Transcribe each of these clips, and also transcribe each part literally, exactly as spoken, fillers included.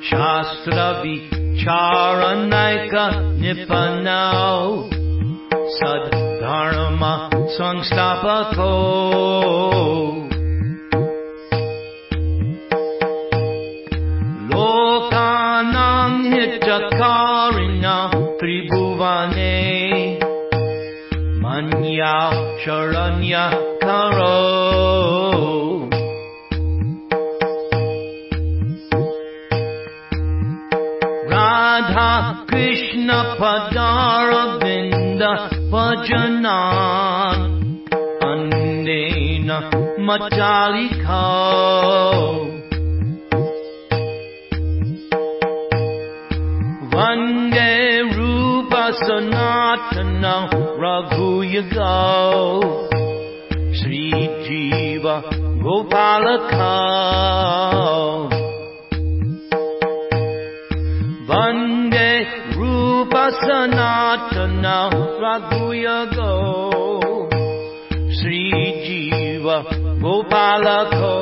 Shastra Vicharanaika Nipanao Sadharma Samstapako Lokanang Hitakarina Tribhuvane Manya Sharanya Karo Radha Krishna Padaravinda Vajanan Andena Matalika Vande Rupa Sanatana Raghuyago Sri Jiva Gopalaka Vande Rupa Sanatana Raghuyago Sri Jiva Gopalako.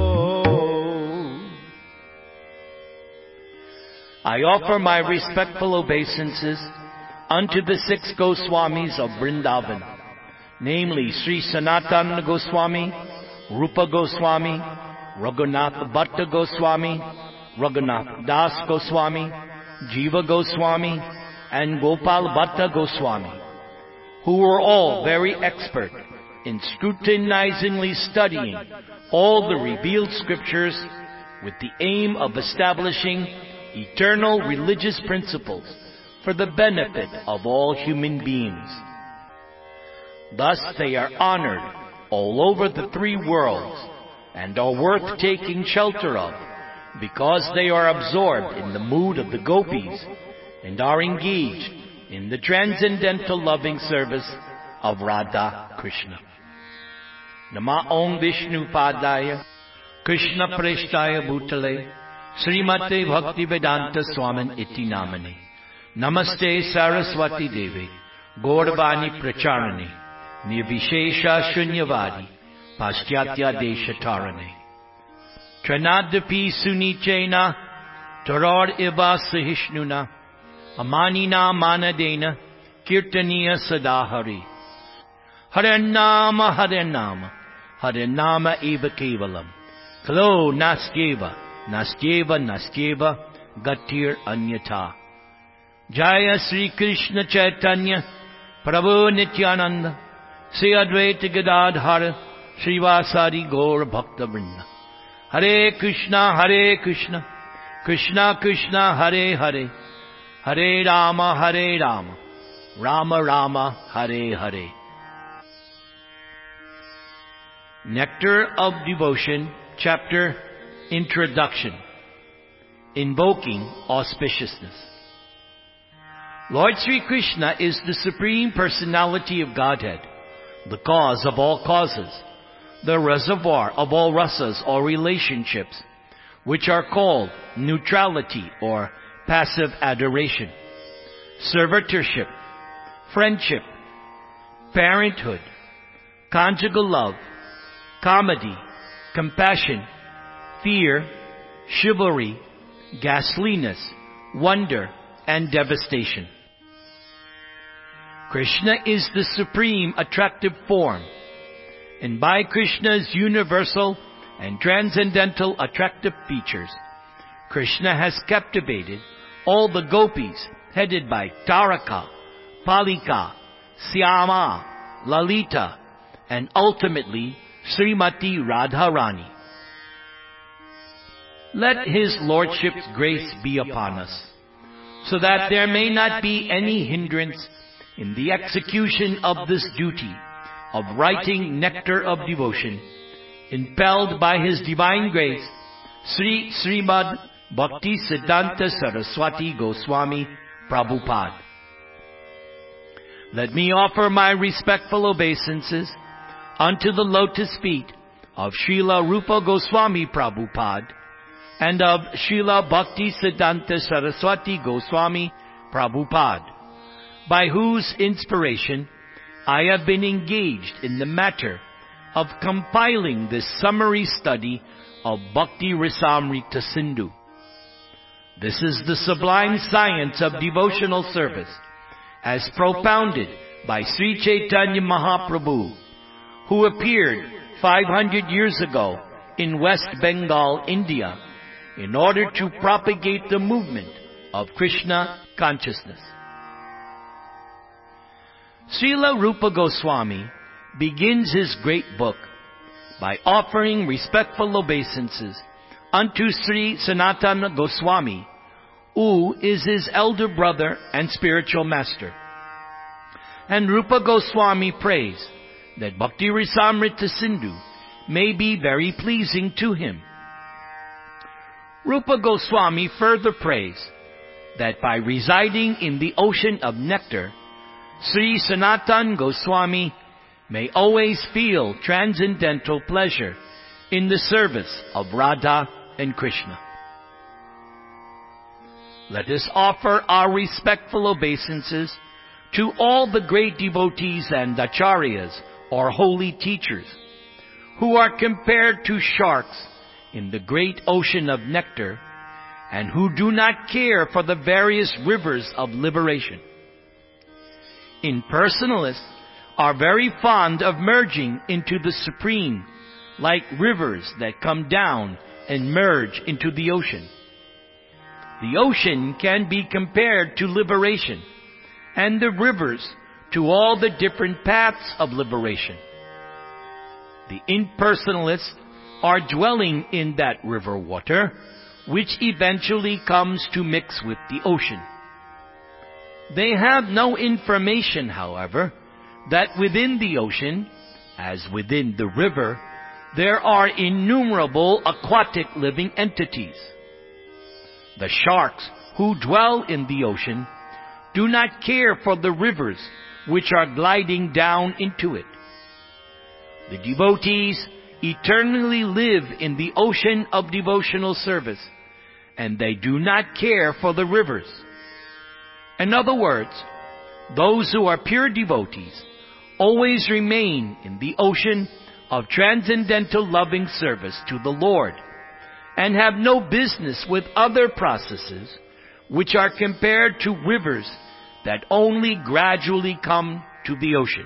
I offer my respectful obeisances unto the six Goswamis of Vrindavan, namely Sri Sanatana Goswami, Rupa Goswami, Raghunath Bhatta Goswami, Raghunath Das Goswami, Jiva Goswami, and Gopal Bhatta Goswami, who were all very expert in scrutinizingly studying all the revealed scriptures with the aim of establishing eternal religious principles for the benefit of all human beings. Thus they are honored all over the three worlds and are worth taking shelter of, because they are absorbed in the mood of the gopis and are engaged in the transcendental loving service of Radha Krishna. Nama Om Vishnu Padaya Krishna Preshtaya Bhutale Srimate Bhakti Vedanta Swamin Iti Namane Namaste Saraswati Devi Gauravani Pracharane Nirvishesha Shunyavadi Paschatya Deshatarane Tranadapi Sunichena Tarar Iva Sahishnuna Amanina Manadena Kirtaniya Sadahari Haranama Haranama Haranama Eva Kevalam Kalo Nastyeva Nastyeva Nastyeva Gatir Anyata Jaya Sri Krishna Chaitanya Prabhu Nityananda Sri Advaita Gadadhara Srivasari Gaur Bhakta Vrinda Hare Krishna Hare Krishna Krishna Krishna Hare Hare Hare Rama Hare Rama Rama Rama Hare Hare. Nectar of Devotion, Chapter Introduction. Invoking Auspiciousness. Lord Sri Krishna is the Supreme Personality of Godhead, the cause of all causes, the reservoir of all rasas or relationships, which are called neutrality or passive adoration, servitorship, friendship, parenthood, conjugal love, comedy, compassion, fear, chivalry, ghastliness, wonder, and devastation. Krishna is the supreme attractive form, and by Krishna's universal and transcendental attractive features, Krishna has captivated all the gopis headed by Taraka, Palika, Syama, Lalita, and ultimately Srimati Radharani. Let His Lordship's grace be upon us, so that there may not be any hindrance in the execution of this duty of writing Nectar of Devotion, impelled by His divine grace, Sri Srimad Bhakti Siddhanta Saraswati Goswami Prabhupada. Let me offer my respectful obeisances unto the lotus feet of Srila Rupa Goswami Prabhupada and of Srila Bhakti Siddhanta Saraswati Goswami Prabhupada, by whose inspiration I have been engaged in the matter of compiling this summary study of Bhakti Rasamrita Sindhu. This is the sublime science of devotional service, as propounded by Sri Chaitanya Mahaprabhu, who appeared five hundred years ago in West Bengal, India, in order to propagate the movement of Krishna consciousness. Srila Rupa Goswami begins his great book by offering respectful obeisances unto Sri Sanatana Goswami, who is his elder brother and spiritual master. And Rupa Goswami prays that Bhakti Rasamrita Sindhu may be very pleasing to him. Rupa Goswami further prays that by residing in the ocean of nectar, Sri Sanatan Goswami may always feel transcendental pleasure in the service of Radha and Krishna. Let us offer our respectful obeisances to all the great devotees and acharyas, or holy teachers, who are compared to sharks in the great ocean of nectar, and who do not care for the various rivers of liberation. Impersonalists are very fond of merging into the Supreme, like rivers that come down and merge into the ocean. The ocean can be compared to liberation, and the rivers to all the different paths of liberation. The impersonalists are dwelling in that river water, which eventually comes to mix with the ocean. They have no information, however, that within the ocean, as within the river, there are innumerable aquatic living entities. The sharks who dwell in the ocean do not care for the rivers which are gliding down into it. The devotees eternally live in the ocean of devotional service, and they do not care for the rivers. In other words, those who are pure devotees always remain in the ocean of transcendental loving service to the Lord, and have no business with other processes which are compared to rivers that only gradually come to the ocean.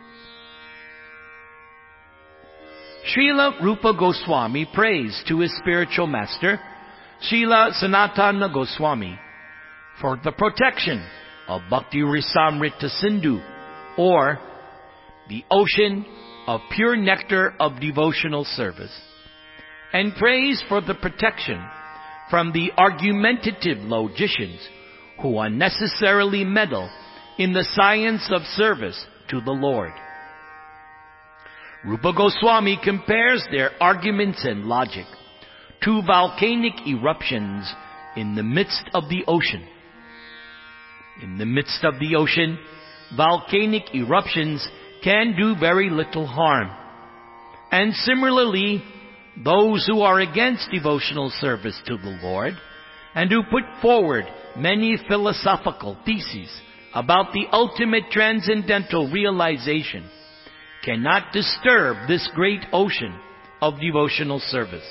Srila Rupa Goswami prays to his spiritual master, Srila Sanatana Goswami, for the protection of Bhakti Rasamrita Sindhu, or the ocean of pure nectar of devotional service, and prays for the protection from the argumentative logicians who unnecessarily meddle in the science of service to the Lord. Rupa Goswami compares their arguments and logic to volcanic eruptions in the midst of the ocean. In the midst of the ocean, volcanic eruptions can do very little harm. And similarly, those who are against devotional service to the Lord, and who put forward many philosophical theses about the ultimate transcendental realization, cannot disturb this great ocean of devotional service.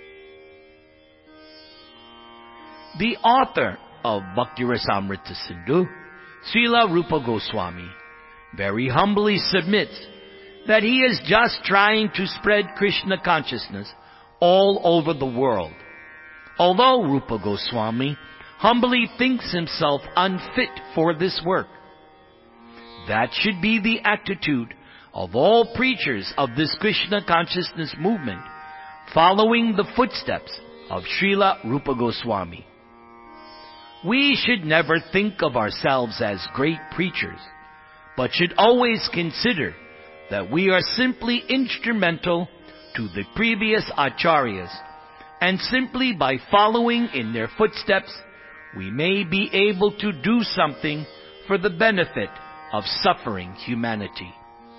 The author of Bhakti Rasamrita Sindhu, Srila Rupa Goswami, very humbly submits that he is just trying to spread Krishna consciousness all over the world, although Rupa Goswami humbly thinks himself unfit for this work. That should be the attitude of all preachers of this Krishna consciousness movement, following the footsteps of Srila Rupa Goswami. We should never think of ourselves as great preachers, but should always consider that we are simply instrumental to the previous acharyas, and simply by following in their footsteps, we may be able to do something for the benefit of suffering humanity.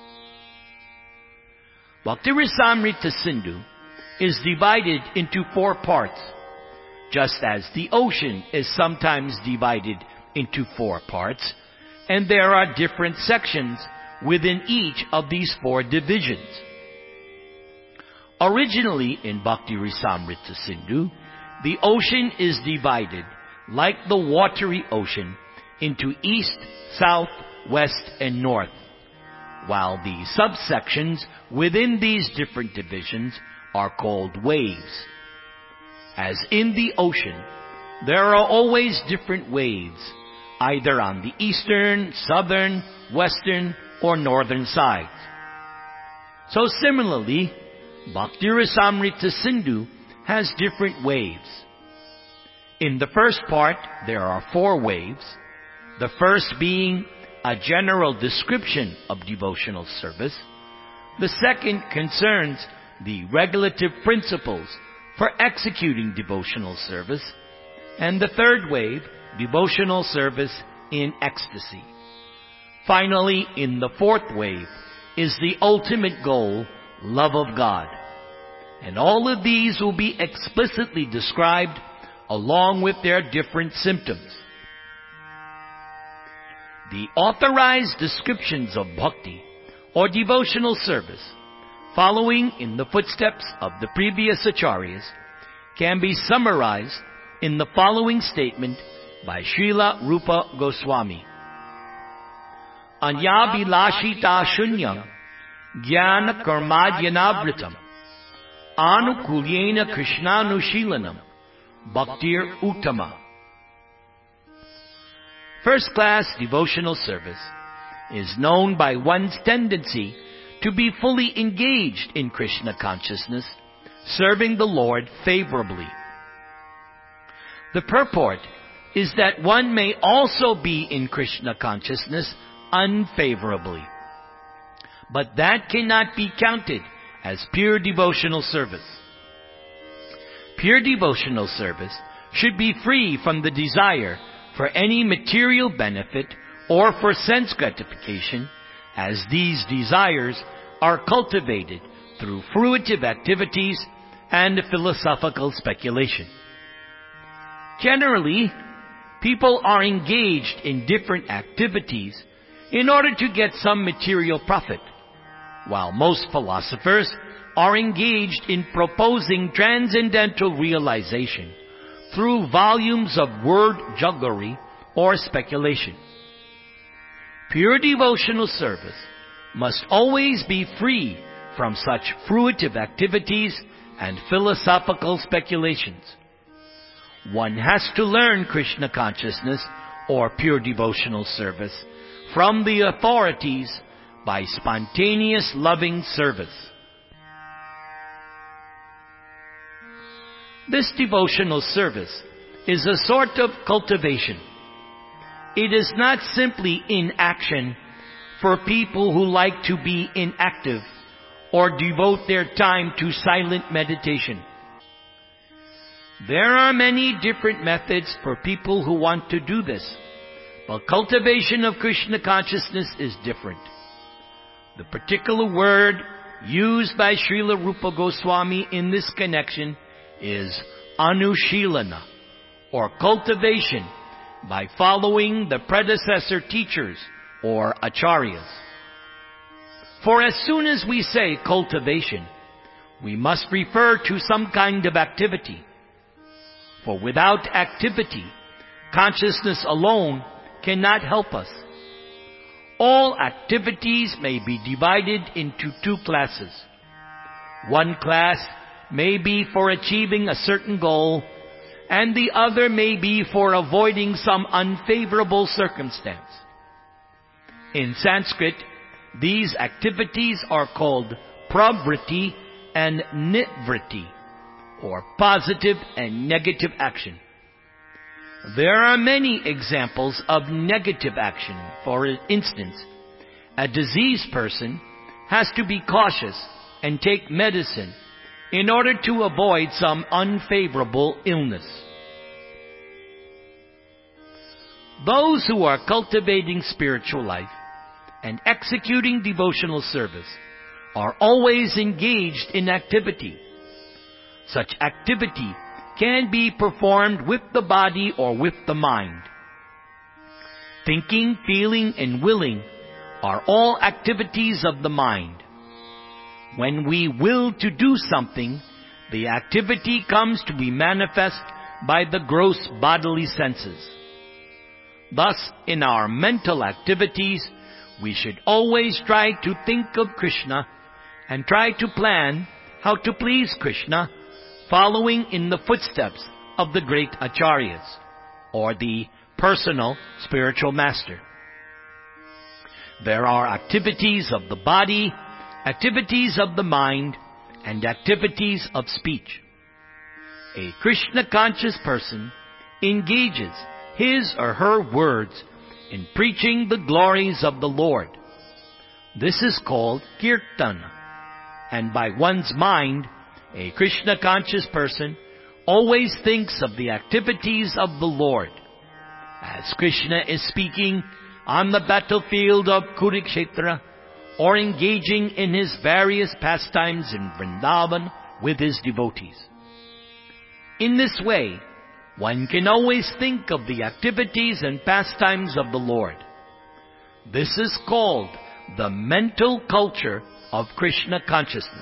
Bhakti Rasamrita Sindhu is divided into four parts, just as the ocean is sometimes divided into four parts, and there are different sections within each of these four divisions. Originally in Bhakti Rasamrita Sindhu, the ocean is divided like the watery ocean, into east, south, west, and north, while the subsections within these different divisions are called waves. As in the ocean, there are always different waves, either on the eastern, southern, western, or northern sides. So similarly, Bhaktirasamrita Sindhu has different waves. In the first part, there are four waves, the first being a general description of devotional service. The second concerns the regulative principles for executing devotional service. And the third wave, devotional service in ecstasy. Finally, in the fourth wave, is the ultimate goal, love of God. And all of these will be explicitly described along with their different symptoms. The authorized descriptions of bhakti, or devotional service, following in the footsteps of the previous acharyas, can be summarized in the following statement by Srila Rupa Goswami. Anyabhilashita shunyam jnana karmadhyanavrtam anukulyena krishnanushilanam bhaktir uttama. First-class devotional service is known by one's tendency to be fully engaged in Krishna consciousness, serving the Lord favorably. The purport is that one may also be in Krishna consciousness unfavorably. But that cannot be counted as pure devotional service. Pure devotional service should be free from the desire for any material benefit or for sense gratification, as these desires are cultivated through fruitive activities and philosophical speculation. Generally, people are engaged in different activities in order to get some material profit, while most philosophers are engaged in proposing transcendental realization through volumes of word jugglery or speculation. Pure devotional service must always be free from such fruitive activities and philosophical speculations. One has to learn Krishna consciousness or pure devotional service from the authorities by spontaneous loving service. This devotional service is a sort of cultivation. It is not simply inaction for people who like to be inactive or devote their time to silent meditation. There are many different methods for people who want to do this, but cultivation of Krishna consciousness is different. The particular word used by Srila Rupa Goswami in this connection is anushilana, or cultivation by following the predecessor teachers or acharyas. For as soon as we say cultivation, we must refer to some kind of activity. For without activity, consciousness alone cannot help us. All activities may be divided into two classes. One class may be for achieving a certain goal, and the other may be for avoiding some unfavorable circumstance. In Sanskrit, these activities are called pravritti and nivritti, or positive and negative action. There are many examples of negative action. For instance, a diseased person has to be cautious and take medicine in order to avoid some unfavorable illness. Those who are cultivating spiritual life and executing devotional service are always engaged in activity. Such activity can be performed with the body or with the mind. Thinking, feeling, and willing are all activities of the mind. When we will to do something, the activity comes to be manifest by the gross bodily senses. Thus, in our mental activities, we should always try to think of Krishna and try to plan how to please Krishna, following in the footsteps of the great acharyas, or the personal spiritual master. There are activities of the body, activities of the mind, and activities of speech. A Krishna-conscious person engages his or her words in preaching the glories of the Lord. This is called kirtan, and by one's mind, a Krishna-conscious person always thinks of the activities of the Lord. As Krishna is speaking on the battlefield of Kurukshetra, or engaging in his various pastimes in Vrindavan with his devotees. In this way, one can always think of the activities and pastimes of the Lord. This is called the mental culture of Krishna consciousness.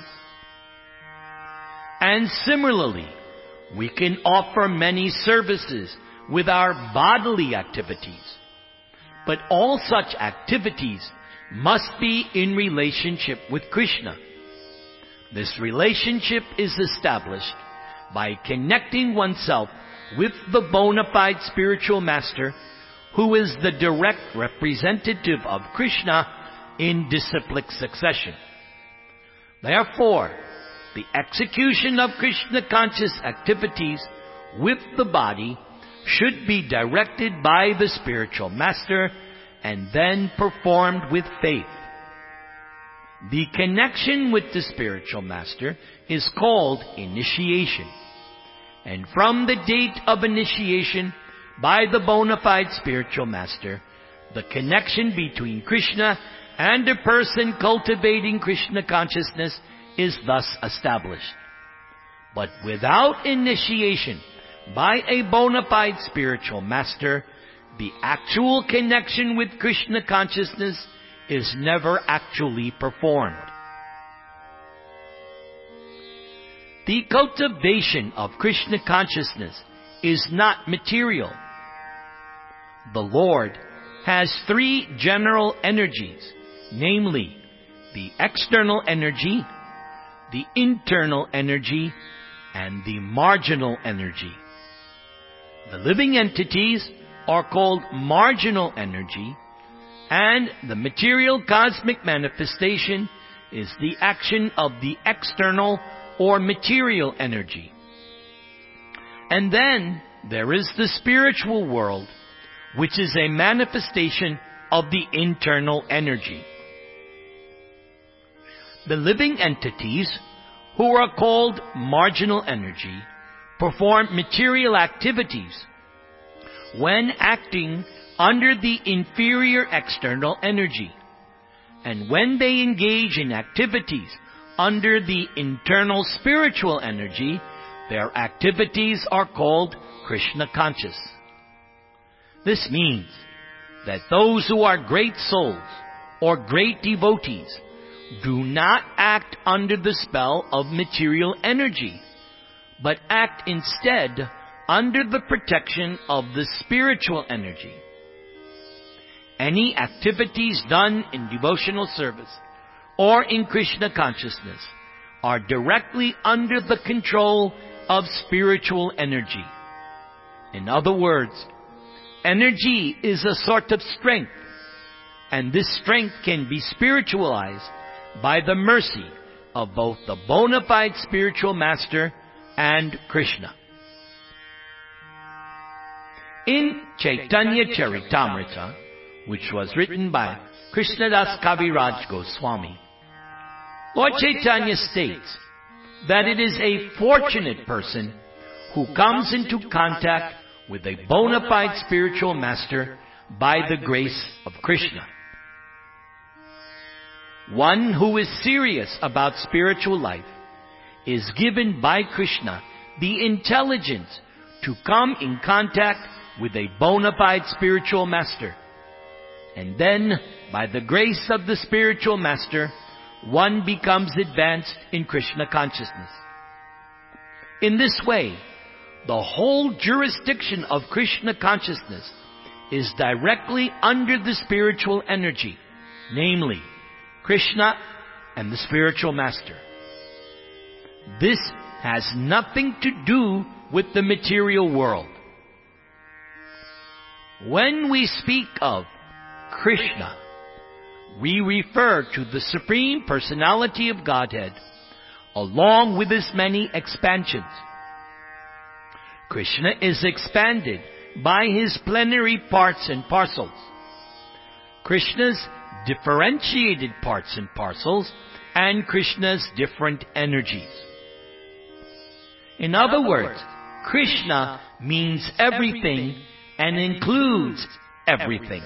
And similarly, we can offer many services with our bodily activities. But all such activities must be in relationship with Krishna. This relationship is established by connecting oneself with the bona fide spiritual master, who is the direct representative of Krishna in disciplic succession. Therefore, the execution of Krishna-conscious activities with the body should be directed by the spiritual master and then performed with faith. The connection with the spiritual master is called initiation. And from the date of initiation by the bona fide spiritual master, the connection between Krishna and a person cultivating Krishna consciousness is thus established. But without initiation by a bona fide spiritual master, the actual connection with Krishna consciousness is never actually performed. The cultivation of Krishna consciousness is not material. The Lord has three general energies, namely the external energy, the internal energy, and the marginal energy. The living entities are called marginal energy, and the material cosmic manifestation is the action of the external or material energy. And then there is the spiritual world, which is a manifestation of the internal energy. The living entities, who are called marginal energy, perform material activities when acting under the inferior external energy. And when they engage in activities under the internal spiritual energy, their activities are called Krishna conscious. This means that those who are great souls or great devotees do not act under the spell of material energy, but act instead under the protection of the spiritual energy. Any activities done in devotional service or in Krishna consciousness are directly under the control of spiritual energy. In other words, energy is a sort of strength, and this strength can be spiritualized by the mercy of both the bona fide spiritual master and Krishna. In Chaitanya Charitamrita, which was written by Krishnadas Kaviraj Goswami, Lord Chaitanya states that it is a fortunate person who comes into contact with a bona fide spiritual master by the grace of Krishna. One who is serious about spiritual life is given by Krishna the intelligence to come in contact with a bona fide spiritual master. And then, by the grace of the spiritual master, one becomes advanced in Krishna consciousness. In this way, the whole jurisdiction of Krishna consciousness is directly under the spiritual energy, namely Krishna and the spiritual master. This has nothing to do with the material world. When we speak of Krishna, we refer to the Supreme Personality of Godhead along with His many expansions. Krishna is expanded by His plenary parts and parcels. Krishna's differentiated parts and parcels, and Krishna's different energies. In other words, Krishna means everything and includes everything.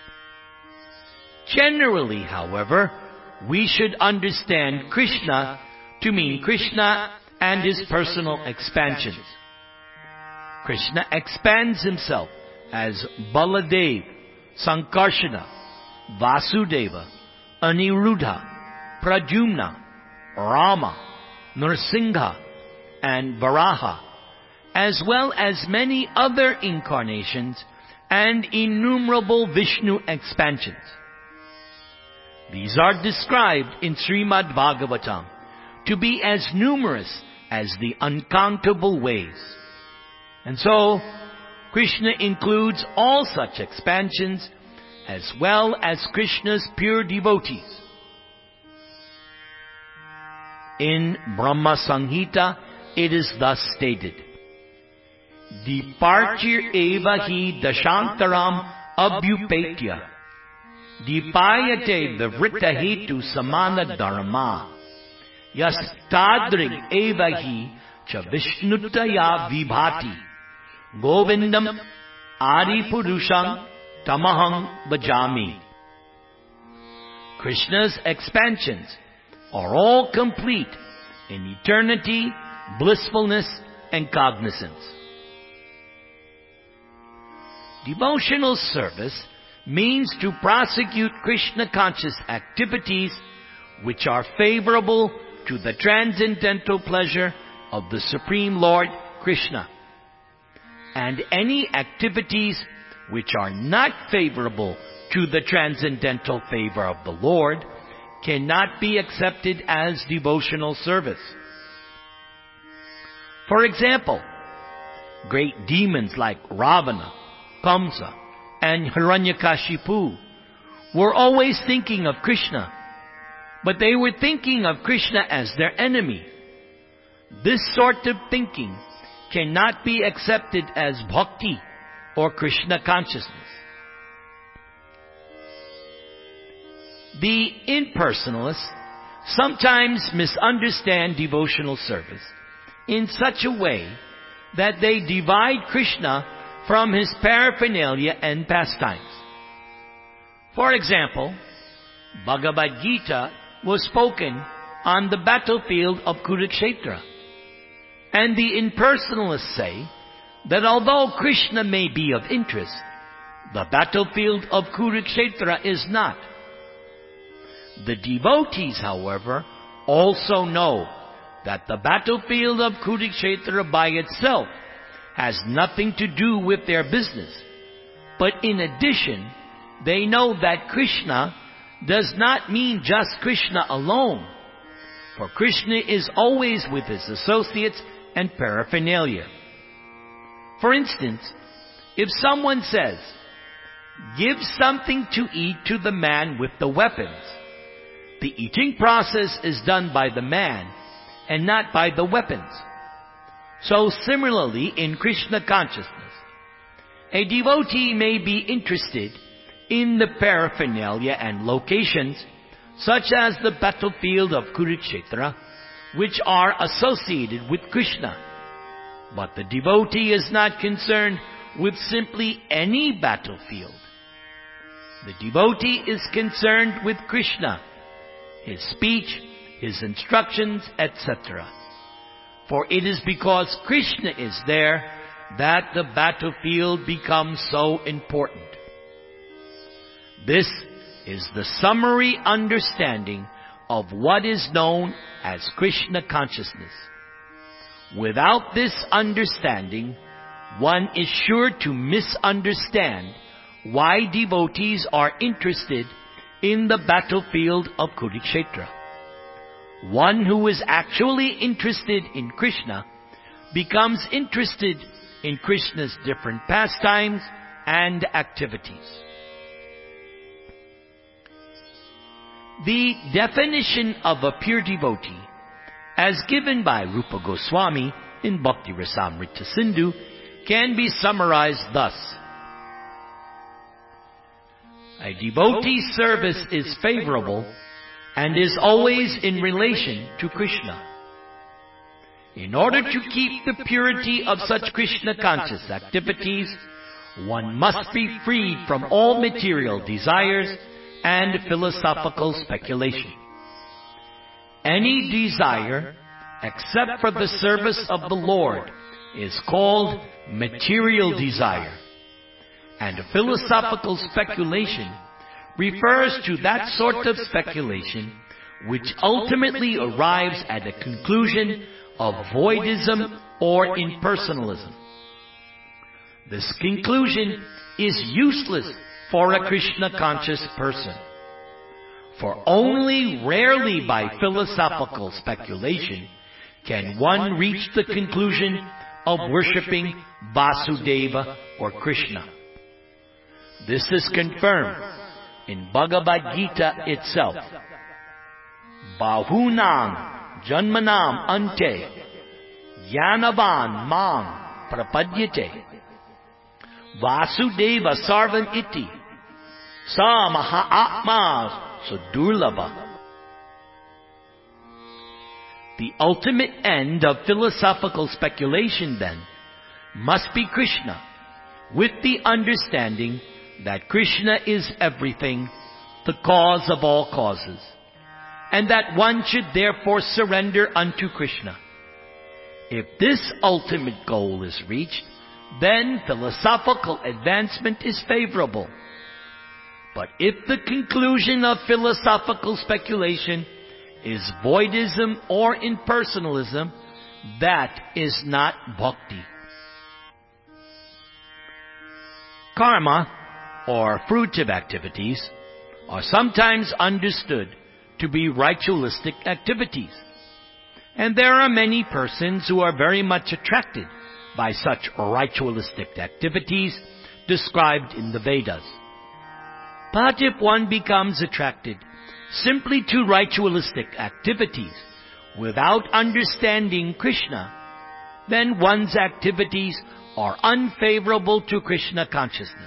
Generally, however, we should understand Krishna to mean Krishna and His personal expansions. Krishna expands Himself as Baladev, Sankarshana, Vasudeva, Aniruddha, Pradyumna, Rama, Nrsimha, and Varaha, as well as many other incarnations and innumerable Vishnu expansions. These are described in Srimad Bhagavatam to be as numerous as the uncountable ways. And so, Krishna includes all such expansions as well as Krishna's pure devotees. In Brahma Samhita, it is thus stated, Diparchir eva hi dashantaram abhyupetya, Dipayate vivrita hetu samana dharma, Yastadrig eva hi cha vishnutaya vibhati, Govindam Adipurusham Tamaham Bhajami. Krishna's expansions are all complete in eternity, blissfulness, and cognizance. Devotional service means to prosecute Krishna conscious activities which are favorable to the transcendental pleasure of the Supreme Lord Krishna. And any activities which are not favorable to the transcendental favor of the Lord cannot be accepted as devotional service. For example, great demons like Ravana, Kamsa, and Hiranyakashipu were always thinking of Krishna, but they were thinking of Krishna as their enemy. This sort of thinking cannot be accepted as bhakti or Krishna consciousness. The impersonalists sometimes misunderstand devotional service in such a way that they divide Krishna from His paraphernalia and pastimes. For example, Bhagavad Gita was spoken on the battlefield of Kurukshetra. And the impersonalists say that although Krishna may be of interest, the battlefield of Kurukshetra is not. The devotees, however, also know that the battlefield of Kurukshetra by itself has nothing to do with their business. But in addition, they know that Krishna does not mean just Krishna alone, for Krishna is always with His associates and paraphernalia. For instance, if someone says, "Give something to eat to the man with the weapons," the eating process is done by the man and not by the weapons. So similarly, in Krishna consciousness, a devotee may be interested in the paraphernalia and locations, such as the battlefield of Kurukshetra, which are associated with Krishna. But the devotee is not concerned with simply any battlefield. The devotee is concerned with Krishna, His speech, His instructions, et cetera. For it is because Krishna is there that the battlefield becomes so important. This is the summary understanding of what is known as Krishna consciousness. Without this understanding, one is sure to misunderstand why devotees are interested in the battlefield of Kurukshetra. One who is actually interested in Krishna becomes interested in Krishna's different pastimes and activities. The definition of a pure devotee, as given by Rupa Goswami in Bhakti Rasamrita Sindhu, can be summarized thus. A devotee's service is favorable and is always in relation to Krishna. In order to keep the purity of such Krishna-conscious activities, one must be freed from all material desires and philosophical speculation. Any desire, except for the service of the Lord, is called material desire, and philosophical speculation refers to that sort of speculation which ultimately arrives at a conclusion of voidism or impersonalism. This conclusion is useless for a Krishna-conscious person, for only rarely by philosophical speculation can one reach the conclusion of worshipping Vasudeva or Krishna. This is confirmed in Bhagavad Gita itself. Bahunam janmanam ante yanavan mam prapadyate Vasudeva sarvan iti sa mahatma sudurlabha. The ultimate end of philosophical speculation, then, must be Krishna, with the understanding that Krishna is everything, the cause of all causes, and that one should therefore surrender unto Krishna. If this ultimate goal is reached, then philosophical advancement is favorable. But if the conclusion of philosophical speculation is voidism or impersonalism, that is not bhakti. Karma, or fruitive activities, are sometimes understood to be ritualistic activities. And there are many persons who are very much attracted by such ritualistic activities described in the Vedas. But if one becomes attracted simply to ritualistic activities without understanding Krishna, then one's activities are unfavorable to Krishna consciousness.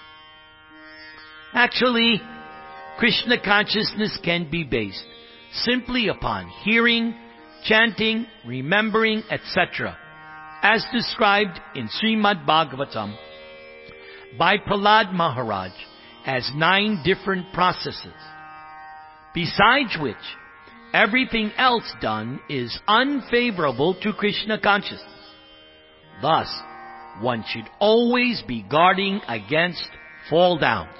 Actually, Krishna consciousness can be based simply upon hearing, chanting, remembering, et cetera, as described in Srimad Bhagavatam by Prahlad Maharaj as nine different processes, besides which everything else done is unfavorable to Krishna consciousness. Thus, one should always be guarding against fall downs.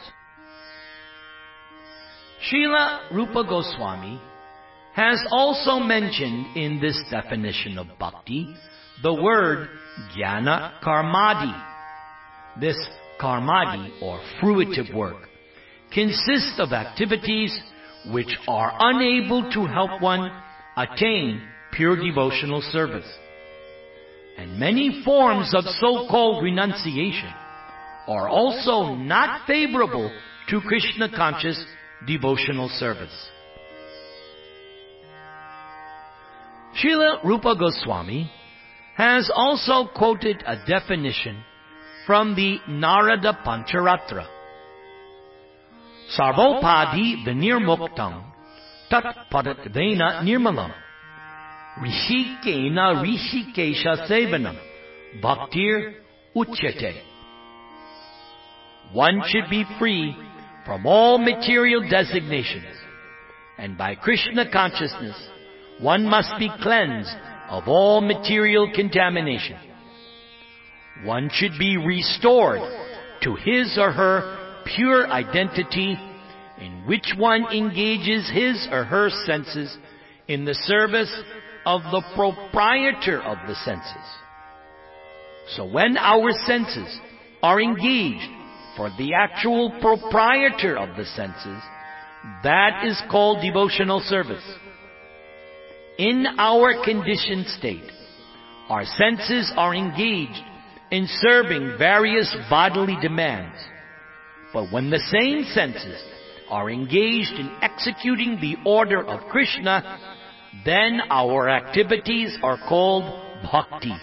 Srila Rupa Goswami has also mentioned in this definition of bhakti the word jnana karmadi. This karmadi, or fruitive work, consists of activities which are unable to help one attain pure devotional service. And many forms of so-called renunciation are also not favorable to Krishna-conscious devotional service. Srila Rupa Goswami has also quoted a definition from the Narada Pancharatra. Sarvopadi vinirmuktam tat padatvena nirmalam rishikena rishikesha sevanam bhaktir uchyate. One should be free from all material designations, and by Krishna consciousness one must be cleansed of all material contamination. One should be restored to his or her pure identity, in which one engages his or her senses in the service of the proprietor of the senses. So when our senses are engaged for the actual proprietor of the senses, that is called devotional service. In our conditioned state, our senses are engaged in serving various bodily demands. But when the same senses are engaged in executing the order of Krishna, then our activities are called bhakti.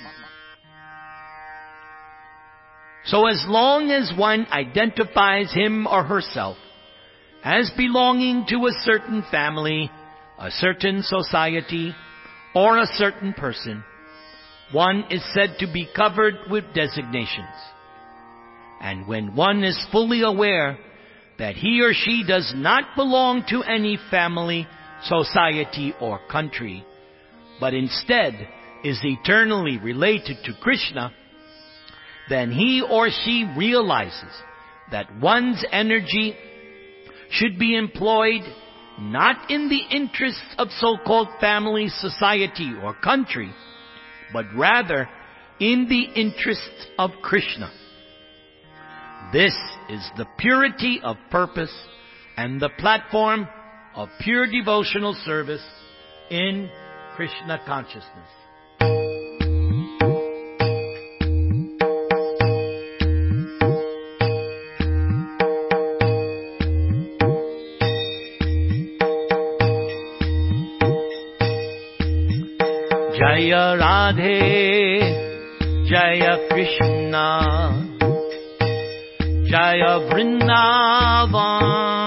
So as long as one identifies him or herself as belonging to a certain family, a certain society, or a certain person, one is said to be covered with designations. And when one is fully aware that he or she does not belong to any family, society, or country, but instead is eternally related to Krishna, then he or she realizes that one's energy should be employed not in the interests of so-called family, society, or country, but rather in the interests of Krishna. This is the purity of purpose and the platform of pure devotional service in Krishna consciousness. Jaya Radhe, Jaya Krishna, Jaya Vrindavan,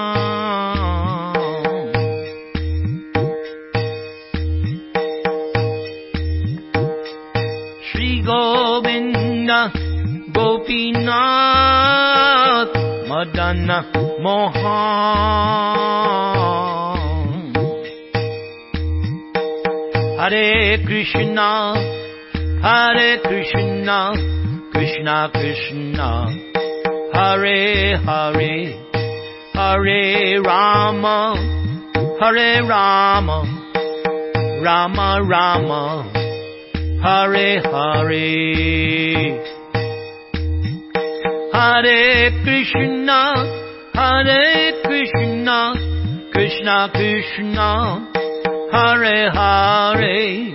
Shri Govinda, Gopinath, Madana Mohan. Hare Krishna, Hare Krishna, Krishna Krishna, Hare Hare, Hare Rama, Hare Rama, Rama Rama, Hare Hare. Hare Krishna, Hare Krishna, Krishna Krishna, Hare Hare,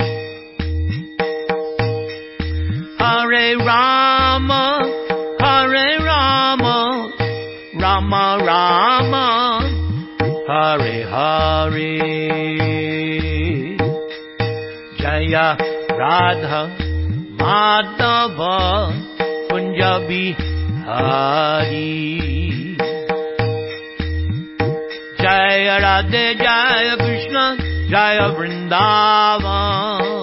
Hare Rama, Hare Rama, Rama Rama, Hare Hare. Jaya Radha Madhava Kunja Bihari. Jaya Radhe, Jaya Krishna, Jaya Vrindavan,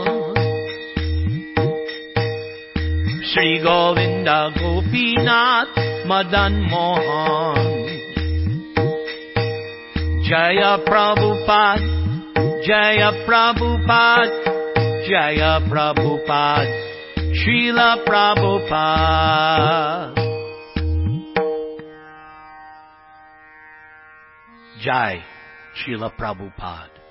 Shri Govinda Gopinath Madan Mohan. Jaya Prabhupada, Jaya Prabhupada, Jaya Prabhupada, Srila Prabhupada. Jai Srila Prabhupada.